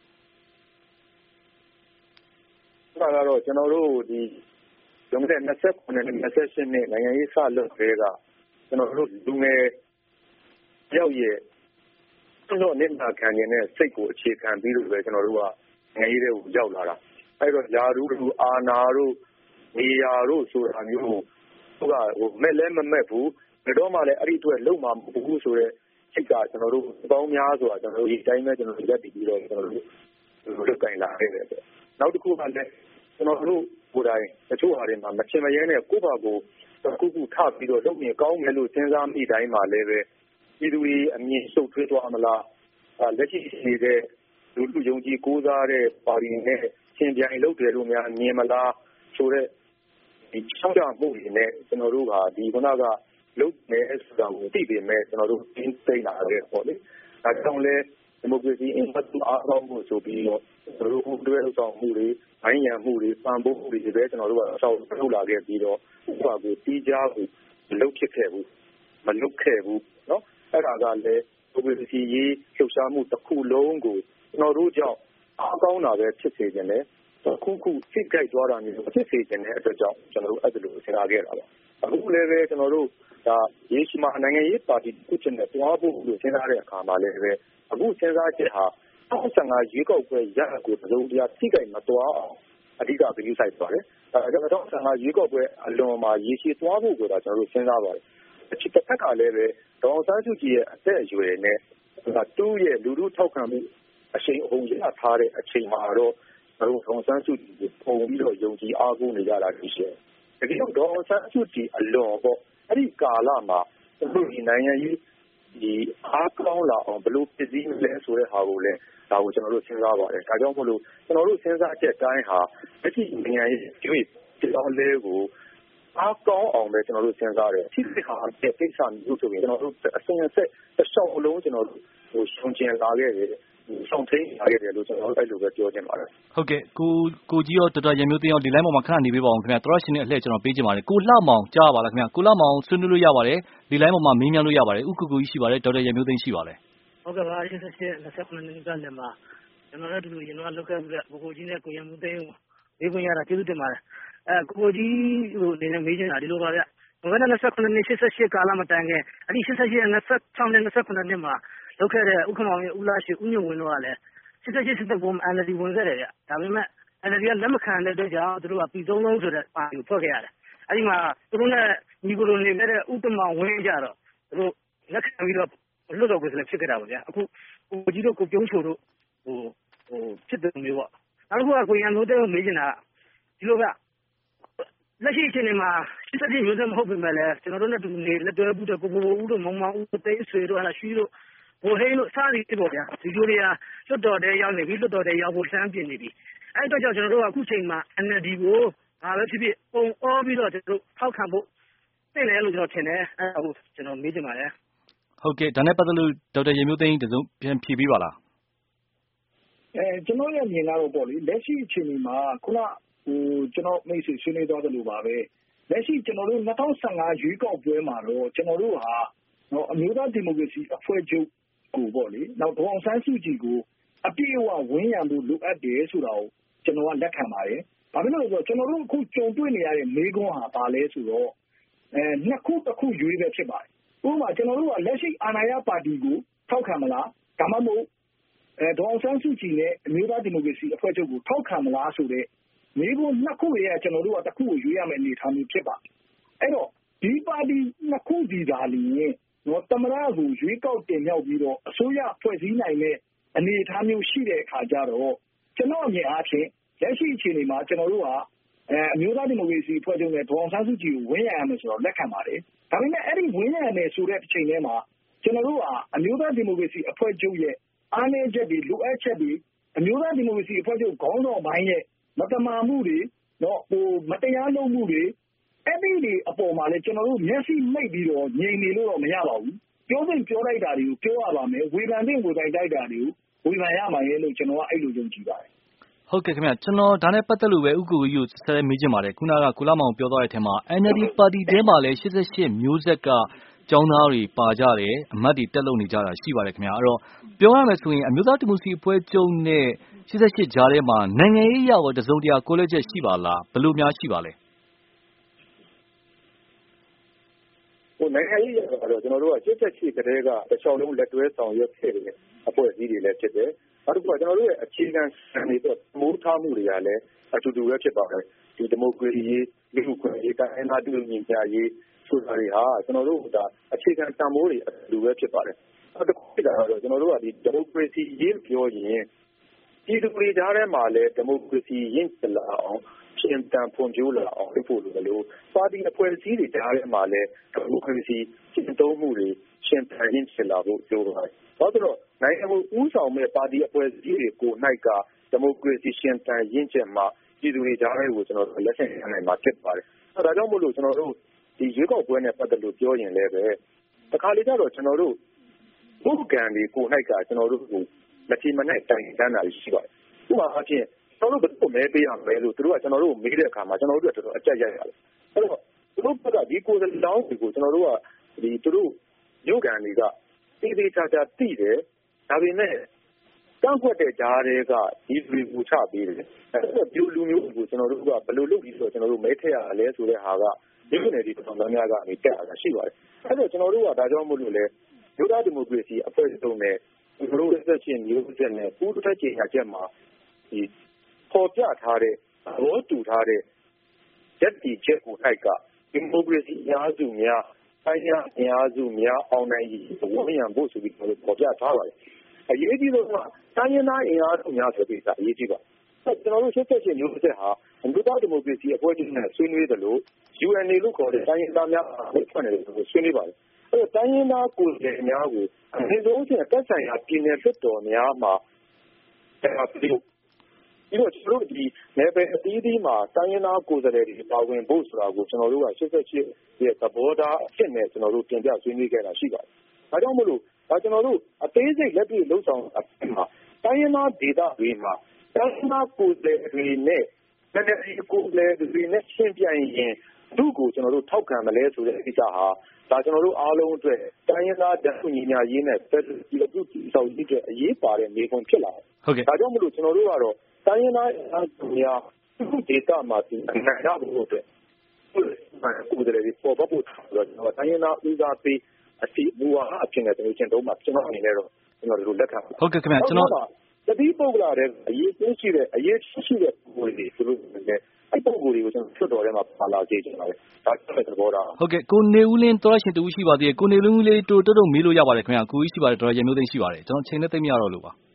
ဒါကတော့ကျွန်တော်တို့ဒီလွန်ခဲ့တဲ့၂၉နဲ့၂၈နှစ်နိုင်ငံရေးစလုပ်ခဲ့ကကျွန်တော်တို့လူငယ်ရောက်ရဲ့တော့နေနာခံနေတဲ့စိတ်ကိုအခြေခံပြီးလို့ပဲကျွန်တော်တို့ကနိုင်ငံရေးတွေကိုရောက်လာတာအဲ့တော့ယာရုတို့အာနာတို့နေရာတို့ဆိုတာမျိုးဟိုကဟိုမဲ့လဲမမဲ့ဘူးဘယ်တော့မှလည်းအဲ့ဒီအတွက်လုံမှာမဟုတ်ဘူးဆိုတော့စိတ်ကကျွန်တော်တို့ပေါင်းများဆိုတာကျွန်တော်တို့ဒီတိုင်းပဲကျွန်တော်တို့ရက်တည်ပြီးတော့ကျွန်တော်တို့လုတ်ကင်လာခဲ့တယ်ပေါ့နောက်တစ်ခုကလည်းကျွန်တော်တို့ကိုယ်တိုင်တချို့ဟာတွေမှာမချင်မရဲနဲ့ကိုယ့်ဘာကိုတစ်ခုခုထပြီးတော့လုပ်မြင်ကောင်းမယ်လို့စဉ်းစားမိတိုင်းမှာလည်းပဲပြည်သူတွေအမြင်ရှုပ်ထွေးသွားမလားလက်ရှိနေတဲ့လူလူယုံကြည်ကိုးစားတဲ့ပါတီနဲ့ရှင်ပြိုင်လုပ်တယ်လို့များမြင်မလားဆိုတော့ဒီချောင်းကြမှုတွေနဲ့ကျွန်တော်တို့ကဒီခုနကလုပ်နေဆိုတာကိုသိပေမဲ့ကျွန်တော်တို့သိသိလာတယ်ပေါ့လေဒါကြောင့်လဲဒီမိုကရေစီအင်ပတ်အားကောင်းမှုဆိုပြီးတော့ကျွန်တော်တို့တွဲဆောင်မှုတွေဘိုင်းရံမှုတွေပံ့ပိုးမှုတွေပဲကျွန်တော်တို့ကအဆောက်လုပ်လာခဲ့ပြီးတော့ဥပမာကိုတီးကြဖို့မလုပ်ဖြစ်ခဲ့ဘူးမလုပ်ခဲ့ဘူးเนาะအဲ့ဒါကလည်းဒီမိုကရေစီရေးလှုပ်ရှားမှုတစ်ခုလုံးကိုကျွန်တော်တို့ကြောင့်အားကောင်းတာပဲဖြစ်စေခြင်းနဲ့ခုခုဖိကြိုက်သွားတာမျိုးဖြစ်စေခြင်းနဲ့အတွက်ကြောင့်ကျွန်တော်တို့အဲ့ဒါလိုစဉ်းစားခဲ့တာပါအခုလည်းပဲကျွန်တော်တို့ဒါရေးရှိမှနိုင်ငံရေးပါတီတစ်ခုချင်းနဲ့တွားဖို့လို့စဉ်းစားတဲ့အခါမှာလည်းပဲအခုစဉ်းစားချက်ဟာ၂၀၁၅ရွေးကောက်ပွဲရလဒ်ကိုသုံးတရားဖိကြိုက်မသွားအောင်အဓိကဂရုစိုက်ပါတယ်အဲဒါကြောင့်၂၀၁၅ရွေးကောက်ပွဲအလွန်မှာရေရှည်သွားဖို့ဆိုတာကျွန်တော်တို့စဉ်းစားပါတယ်အချက်တစ်ခါလည်းပဲဒေါ်ဆန်းစုကြည်ရဲ့အသက်အရွယ်နဲ့သူ့ရဲ့လူထုထောက်ခံမှုအချိန်အဟုန်ရထားတဲ့အချိန်မှာတော့ကျွန်တော်ဒေါ်ဆန်းစုကြည်ကိုပုံပြီးတော့ယုံကြည်အားကိုးနေကြတာရှိတယ်။ဒါကြောင့်ဒေါ်ဆန်းစုကြည်အလွန်ပေါ့အဲ့ဒီကာလမှာသူဒီနိုင်ငံရေးဒီအားကောင်းလာအောင်ဘယ်လိုပြည်စည်းလဲဆိုတဲ့ဟာကိုလည်းဒါကိုကျွန်တော်တို့စဉ်းစားပါတယ်။ဒါကြောင့်မို့လို့ကျွန်တော်တို့စဉ်းစားချက်တိုင်းဟာအကြည့်နိုင်ငံရေးကျွေးကြောင်းလဲကိုအားကောင်းအောင်ပဲကျွန်တော်တို့စဉ်းစားတယ်။ဖြစ်ဖြစ်ဟာတဲ့ကိစ္စမျိုးဆိုရင်ကျွန်တော်တို့အစဉ်အဆက်တစ်လျှောက်အလုံးကျွန်တော်တို့ဟိုရှုံကျင်လာခဲ့တယ်။ဆောင်ထိန်လာခဲ့တယ်လို့ကျွန်တော်တို့အဲ့လိုပဲပြောချင်ပါတယ်။ဟုတ်ကဲ့ကိုကိုကြီးရောဒေါက်တာရံမျိုးသိန်းရောဒီလိုင်းပေါ်မှာခဏနေပေးပါအောင်ခင်ဗျာ။သောရရှင်နဲ့အလှည့်ကျွန်တော်ပေးချင်ပါတယ်။ကိုလှမောင်ကြားပါလားခင်ဗျာ။ကိုလှမောင်ဆွေးနွေးလို့ရပါတယ်။ဒီလိုင်းပေါ်မှာမေးမြန်းလို့ရပါတယ်။ဥက္ကူကိုကြီးရှိပါတယ်ဒေါက်တာရံမျိုးသိန်းရှိပါတယ်။ဟုတ်ကဲ့ပါ၈၈ ၂၉နှစ်ကလည်းမှာကျွန်တော်တို့ဒီလိုရင်တော့လောက်ခဲ့ပြီးကိုကိုကြီးနဲ့ကိုရံမျိုးသိန်းကိုမေးခွင့်ရတာကျေးဇူးတင်ပါတယ်။အဲကိုကိုကြီးဟိုနေနဲ့မေးချင်တာဒီလိုပါဗျ။ဘယ်နဲ့၂၉နှစ်၈၈ကာလမတိုင်ခင်အဲ့ဒီ၈၈ ၂၆နဲ့၂၉နှစ်မှာလောက်ခဲ့တဲ့ဥက္ကမောင်ရဲ့ဦးလာရှိဦးညွန့်ဝင်းတို့ကလည်း၈၈စစ်တပ်ပုံ N L D ဝင်ခဲ့တယ်ဗျ။ဒါပေမဲ့ N L D ကလက်မခံတဲ့အတွက်ကြောင့်သူတို့ကပြည်သုံးလုံးဆိုတဲ့ပါတီကိုဖွဲ့ခဲ့ရတယ်။အဲ့ဒီမှာသူတို့နဲ့ညီကိုလိုနေတဲ့ဥက္ကမောင်ဝင်းကြတော့သူတို့လက်ခံပြီးတော့လွတ်တော်ကိုယ်စားလှယ်ဖြစ်ခဲ့တာပါဗျာ။အခုကိုကြီးတို့ကိုပြုံးချိုတို့ဟဟိုဟိုဖြစ်တယ်မျိုးပေါ့နောက်တစ်ခုကကိုရံမျိုးတဲ့ကိုမေးချင်တာဒီလိုကလက်ရှိအချိန်မှာရှစ်ဆက်ပြည့်မျိုးဆက်မဟုတ်ပေမဲ့လည်းကျွန်တော်တို့နဲ့တူနေလက်တွဲဘူးတဲ့ကိုကိုဦးတို့မောင်မောင်ဦးတိတ်ဆွေတို့ဟာရွှီတို့ဘိုဟိန်းတို့စားပြီးပေါ့ဗျာဒီလိုတွေကလွတ်တော်တဲ့ရောက်နေပြီလွတ်တော်တဲ့ရောက်ဖို့စမ်းပြင်နေပြီအဲ့အတွက်ကြောင့်ကျွန်တော်တို့ကအခုချိန်မှာ N L D ကိုဒါပဲဖြစ်ဖြစ်ပုံအောပြီးတော့ကျွန်တော်တို့ထောက်ခံဖို့သိတယ်လို့ကျွန်တော်ထင်တယ်အဲ့ဒါကိုကျွန်တော်မေးချင်ပါတယ်ဟုတ်ကဲ့ဒါနဲ့ပတ်သက်လို့ဒေါက်တာရေမျိုးသိန်းတစုံပြန်ဖြေပေးပါလားအဲကျွန်တော်ရဲ့မြင်ကတော့ပေါ့လေလက်ရှိအချိန်မှာခုနဟိုကျွန်တော်မိတ်ဆွေဆွေးနွေးသွားတယ်လို့ပါပဲလက်ရှိကျွန်တော်တို့၂၀၁၅ရွေးကောက်ပွဲမှာတော့ကျွန်တော်တို့ဟာနော်အမျိုးသားဒီမိုကရေစီအဖွဲ့ချုပ်ကိုပေါ့လေနောက်ဒေါအောင်ဆန်းစုကြည်ကိုအပြည့်အဝဝန်းရံဖို့လိုအပ်တယ်ဆိုတာကိုကျွန်တော်ကလက်ခံပါတယ်။ဘာဖြစ်လို့လဲဆိုတော့ကျွန်တော်တို့အခုကြုံတွေ့နေရတဲ့မေးခွန်းဟာဘာလဲဆိုတော့အဲနှစ်ခုတစ်ခုရွေးပဲဖြစ်ပါတယ်။ဥပမာကျွန်တော်တို့ကလက်ရှိအာဏာရပါတီကိုထောက်ခံမလားဒါမှမဟုတ်အဲဒေါအောင်ဆန်းစုကြည်နဲ့အမျိုးသားဒီမိုကရေစီအဖွဲ့ချုပ်ကိုထောက်ခံမလားဆိုတဲ့မေးခွန်းနှစ်ခုရဲ့ကျွန်တော်တို့ကတစ်ခုကိုရွေးရမယ့်အနေအထားမျိုးဖြစ်ပါတယ်။အဲ့တော့ဒီပါတီနှစ်ခုစီသာလျှင်နော်သမရကိုရွေးကောက်တင်မြောက်ပြီးတော့အစိုးရဖွဲ့စည်းနိုင်တဲ့အနေအထားမျိုးရှိတဲ့အခါကျတော့ကျွန်တော်အမြင်အားဖြင့်လက်ရှိအခြေအနေမှာကျွန်တော်တို့ဟာအဲအမျိုးသားဒီမိုကရေစီအဖွဲ့ချုပ်နဲ့ဒေါအောင်ဆန်းစုကြည်ကိုဝန်းရံရမယ်ဆိုတော့လက်ခံပါတယ်။ဒါပေမဲ့အဲ့ဒီဝန်းရံရမယ်ဆိုတဲ့အချိန်ထဲမှာကျွန်တော်တို့ဟာအမျိုးသားဒီမိုကရေစီအဖွဲ့ချုပ်ရဲ့အားနည်းချက်တွေလိုအပ်ချက်တွေအမျိုးသားဒီမိုကရေစီအဖွဲ့ချုပ်ခေါင်းဆောင်ပိုင်းရဲ့မတမာမှုတွေနော်ဟိုမတရားလုပ်မှုတွေအဲ့ဒီတွေအပေါ်မှာလည်းကျွန်တော်တို့မျက်စိမိတ်ပြီးတော့ငြိမ်နေလို့တော့မရပါဘူးပြောသိပြောလိုက်တာတွေကိုပြောရပါမယ်ဝေဖန်သိဝေဖန်တိုက်တာတွေကိုဝေဖန်ရမှာရဲ့လို့ကျွန်တော်ကအဲ့လိုယုံကြည်ပါတယ်ဟုတ်ကဲ့ခင်ဗျကျွန်တော်ဒါနဲ့ပတ်သက်လို့ပဲဥက္ကူကြီးကိုဆက်မေးချင်ပါတယ်ခုနကကုလမောင်ပြောသွားတဲ့အထက်မှာ N L D ပါတီတဲမှာလည်း၈၈မျိုးဆက်ကကျောင်းသားတွေပါကြတယ်အမတ်တွေတက်လုံနေကြတာရှိပါတယ်ခင်ဗျအဲ့တော့ပြောရမယ်ဆိုရင်အမျိုးသားဒီမိုကရေစီအဖွဲ့ချုပ်နဲ့၈၈ကြားထဲမှာနိုင်ငံရေးအရာတစုံတရာကိုလည်းချက်ရှိပါလားဘယ်လိုများရှိပါလဲဟိုနိုင်ငံရေးရတော့ကျွန်တော်တို့ကစစ်သက်ရှိကလေးကတစ်ချောင်းလုံးလက်တွဲဆောင်ရွက်ခဲ့တဲ့အဖွဲ့အစည်းတွေလည်းဖြစ်တယ်။နောက်တစ်ခုကကျွန်တော်တို့ရဲ့အခြေခံစံတွေတော့မိုးထားမှုတွေကလည်းအတူတူပဲဖြစ်ပါတယ်။ဒီဒီမိုကရေစီရေးလူ့ခွင့်ရေးတိုင်းအနာတူညီမျှရေးဆိုတာတွေဟာကျွန်တော်တို့ကအခြေခံတန်ဖိုးတွေအတူတူပဲဖြစ်ပါတယ်။နောက်တစ်ခုကတော့ကျွန်တော်တို့ကဒီဒီမိုကရေစီရေးပြောရင်ဒီဒီမိုကရေစီကြားထဲမှာလည်းဒီမိုကရေစီရင့်ကျလာအောင်ရှင်တန်ဖွံ့ဖြိုးလာအောင်လုပ်ဖို့လိုတယ်လို့ပါတီအဖွဲ့အစည်းတွေကြားထဲမှာလည်းဒီမိုကရေစီရှင်းသုံးမှုတွေရှင်တန်ရင့်ကျလာဖို့လိုပါတယ်။ဘာလို့လဲနိုင်ငံကိုဦးဆောင်မဲ့ပါတီအဖွဲ့အစည်းတွေကို၌ကဒီမိုကရေစီရှင်တန်ရင့်ကျက်မှာပြည်သူတွေကြားထဲကိုကျွန်တော်တို့လက်ဆင့်ခံနိုင်မှာဖြစ်ပါတယ်။အဲဒါကြောင့်မို့လို့ကျွန်တော်တို့ဒီရွေးကောက်ပွဲနဲ့ပတ်သက်လို့ပြောရင်လည်းပဲတခါလေကျတော့ကျွန်တော်တို့ဘုကံတွေကို၌ကကျွန်တော်တို့ကိုမတိမနဲ့တိုင်တန်းတာရှိပါတယ်။ဥပမာအားဖြင့်ကျွန်တော်တို့ဘယ်လိုမဲပေးရမလဲလို့သူတို့ကကျွန်တော်တို့ကိုမေးတဲ့အခါမှာကျွန်တော်တို့ကတော်တော်အကြက်ရိုက်ရတယ်။အဲ့တော့သူတို့ကဒီကိုယ်စားလောင်းတွေကိုကျွန်တော်တို့ကဒီသူတို့ရုပ်ကံတွေကတိတိကျကျသိတယ်ဒါပေမဲ့တောက်ွက်တဲ့ကြားတွေကဒီလူကိုချပေးတယ်။အဲ့တော့ဒီလူမျိုးကိုကျွန်တော်တို့ကဘယ်လိုလုပ်ပြီးဆိုတော့ကျွန်တော်တို့မဲထည့်ရလဲဆိုတဲ့ဟာကဒီလိုနေဒီတော်တော်များများကနေတက်လာရှိပါတယ်။အဲ့တော့ကျွန်တော်တို့ကဒါကြောင့်မို့လို့လေလူသားဒီမိုကရေစီအဖွဲ့အစည်းနဲ့ဒီလိုဆက်ချင်းမျိုးဆက်နဲ့ပူးတွဲကြေညာချက်မှာဒီပေါ်ပြထားတဲ့ဘောတူထားတဲ့ရက်တီချက်ကိုထိုက်ကဒီမိုကရေစီအများစုများတိုင်းရအများစုများအောင်နိုင်ရေးဝန်းရံဖို့ဆိုပြီးတော့ပေါ်ပြထားပါတယ်။အရေးကြီးဆုံးကတိုင်းရင်းသားအင်အားစုများဆိုပြီးအရေးကြီးပါ။ကျွန်တော်တို့ရှင်းချက်ချင်းမျိုးဆက်ဟာအမျိုးသားဒီမိုကရေစီအဖွဲ့ချုပ်နဲ့ဆွေးနွေးတယ်လို့ U N A လို့ခေါ်တဲ့တိုင်းရင်းသားများအဖွဲ့နဲ့ဆွေးနွေးပါတယ်။အဲတော့တိုင်းရင်းသားကိုယ်စားလှယ်များကိုအရင်ဆုံးချင်းတက်ဆိုင်ရာပြည်နယ်လွှတ်တော်များမှာတရားပြုပြီးတော့ကျွန်တော်တို့ဒီနယ်ပယ်အသီးသီးမှာတိုင်းရင်းသားကိုယ်စားလှယ်တွေပါဝင်ဖို့ဆိုတာကိုကျွန်တော်တို့က၈၈ရဲ့သဘောထားအဖြစ်နဲ့ကျွန်တော်တို့တင်ပြဆွေးနွေးခဲ့တာရှိပါတယ်။ဒါကြောင့်မလို့ဒါကျွန်တော်တို့အသေးစိတ်လက်တွေ့လှုပ်ဆောင်အဖြစ်မှာတိုင်းရင်းသားဒေသတွေမှာတိုင်းရင်းသားကိုယ်စားလှယ်တွေနဲ့နိုင်ငံရေးကိုယ်စားလှယ်တွေနဲ့ရှင်းပြရင်သူ့ကိုကျွန်တော်တို့ထောက်ခံမလဲဆိုတဲ့ကိစ္စဟာဒါကျွန်တော်တို့အားလုံးအတွက်တိုင်းရင်းသားတခုညီညာရေးနဲ့ပြည်သူ့တည်ဆောက်ရေးအတွက်အရေးပါတဲ့နေခွင့်ဖြစ်လာတယ်။ဟုတ်ကဲ့ဒါကြောင့်မလို့ကျွန်တော်တို့ကတော့တိုင်းရင်းသားအများစုဒေသမှာဒီနိုင်ငံရဖို့အတွက်ကိုယ်တိုင်ပေါ်ပေါ်ပို့ဆိုတော့ကျွန်တော်တိုင်းရင်းသားဦးစားပေးအစီအမူအဟာအဖြစ်နဲ့ကျွန်တော်ကျင့်သုံးမှာကျွန်တော်အနေနဲ့တော့ကျွန်တော်တို့လက်ခံဟုတ်ကဲ့ခင်ဗျကျွန်တော်တတိပုဂ္ဂလာတဲ့အရေးကြီးရှိတဲ့အရေးရှိတဲ့ပုံတွေသူတို့လည်းအဲ့ပုံတွေကိုကျွန်တော်ဖြစ်တော်ထဲမှာပါလာစေချင်ပါတယ်ဒါကျွန်တော်သဘောထားဟုတ်ကဲ့ကိုနေဦးလင်းတော်ရှင်တူရှိပါသေးတယ်ကိုနေဦးလေးတိုးတုတ်တုတ်မေးလို့ရပါတယ်ခင်ဗျကိုကြီးရှိပါတယ်တော်ရရမျိုးသိန်းရှိပါတယ်ကျွန်တော်ချိန်နဲ့သိမရတော့လို့ပါအ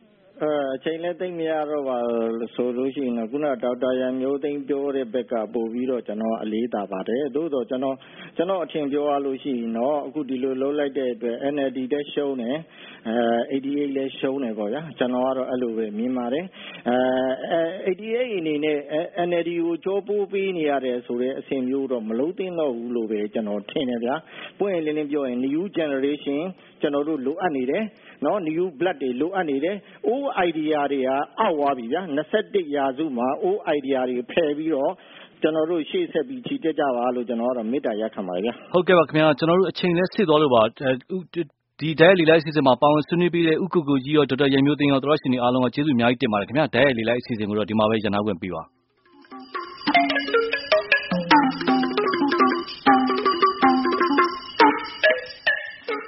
အချိန်လည်းသိမရတော့ပါဆိုလို့ရှိရင်ခုနဒေါက်တာရန်မျိုးသိန်းပြောတဲ့ဘက်ကပို့ပြီးတော့ကျွန်တော်အလေးသာပါတယ်သို့တော့ကျွန်တော်ကျွန်တော်အထင်ပြောရလို့ရှိရင်တော့အခုဒီလိုလုံးလိုက်တဲ့အတွက် N L D တက်ရှုံးတယ်အဲ88လည်းရှုံးတယ်ပေါ့ဗျာကျွန်တော်ကတော့အဲ့လိုပဲမြင်ပါတယ်အဲ88အနေနဲ့ N L D ကိုကြောပိုးပေးနေရတယ်ဆိုတဲ့အဆင့်မျိုးတော့မလုံးသင့်တော့ဘူးလို့ပဲကျွန်တော်ထင်တယ်ဗျာပွင့်လင်းလင်းပြောရင် new generation ကျွန်တော်တို့လိုအပ်နေတယ်နော် new blood တွေလိုအပ်နေတယ် old idea တွေကအောက်သွားပြီဗျာ21ရာစုမှာ old idea တွေဖယ်ပြီးတော့ကျွန်တော်တို့ရှေ့ဆက်ပြီးချီတက်ကြပါလို့ကျွန်တော်ကတော့မေတ္တာရပ်ခံပါတယ်ဗျာဟုတ်ကဲ့ပါခင်ဗျာကျွန်တော်တို့အချိန်နဲ့ဆစ်သွားလို့ပါဒီဒိုင်လီလိုက်အစီအစဉ်မှာပါဝင်ဆွေးနွေးပေးတဲ့ဥက္ကုကိုကြီးရောဒေါက်တာရန်မျိုးသိန်းရောသောရရှင်တွေအားလုံးကကျေးဇူးအများကြီးတင်ပါတယ်ခင်ဗျာဒိုင်လီလိုက်အစီအစဉ်ကိုတော့ဒီမှာပဲရန်နာခွင့်ပေးပါ